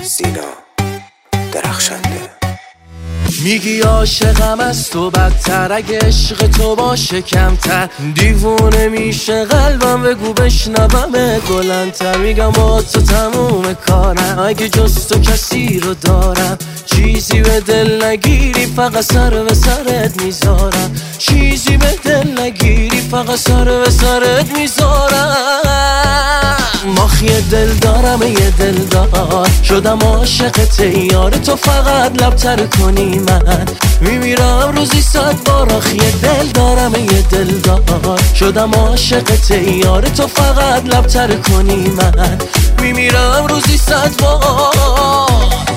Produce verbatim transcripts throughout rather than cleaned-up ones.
سینا درخشنده. میگی عاشقم از تو بدتر، اگه عشق تو باشه کمتر دیوونه میشه قلبم، بگو بشنوم بلندتر. میگم با تو تموم کارم، اگه جز تو کسی رو دارم چیزی به دل نگیری فقط سر به سرت میذارم، چیزی به دل نگیری فقط سر به سرت میذارم. ماخی دل دارم یه دلدار، شدم عاشقت یار تو، فقط لبتر کنی من میمیرم روزی صد بار. آخی دل دارم یه دلدار، شدم عاشقت یار تو، فقط لبتر کنی من میمیرم روزی صد بار.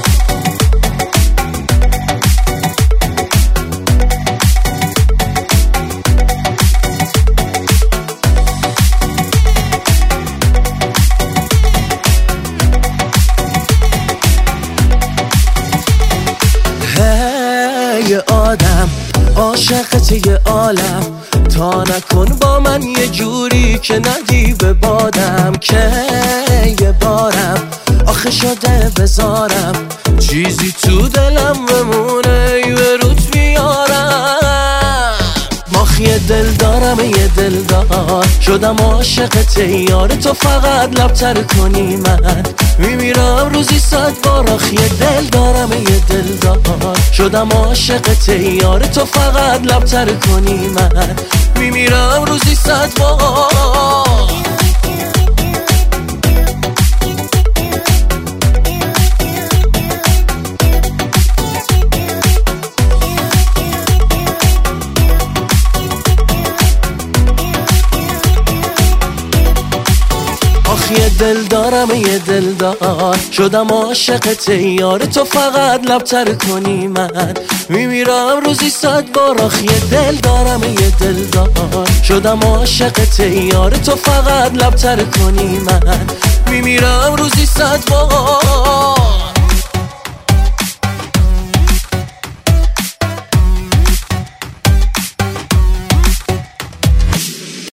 یه آدم عاشقت یه عالم، تا نکن با من یه جوری که ندی به بادم، که یه بارم آخه شده بذارم چیزی تو دلم بمونه یه روت بیارم. ماخی دل دارم یه دلدار، شدم عاشقت یار تو، فقط لبتر کنی من میمیرم روزی صد بار. آخی دل دارم یه دلدار، شدم عاشقت یار تو، فقط لبتر کنی من میمیرم روزی صد بار. یه دل دارم یه دلدار، شدم عاشقت یار تو، فقط لبتر کنی من میمیرم روزی صد بار. آخ یه دل دارم یه دلدار، شدم عاشقت یار تو، فقط لبتر کنی من میمیرم روزی صد بار.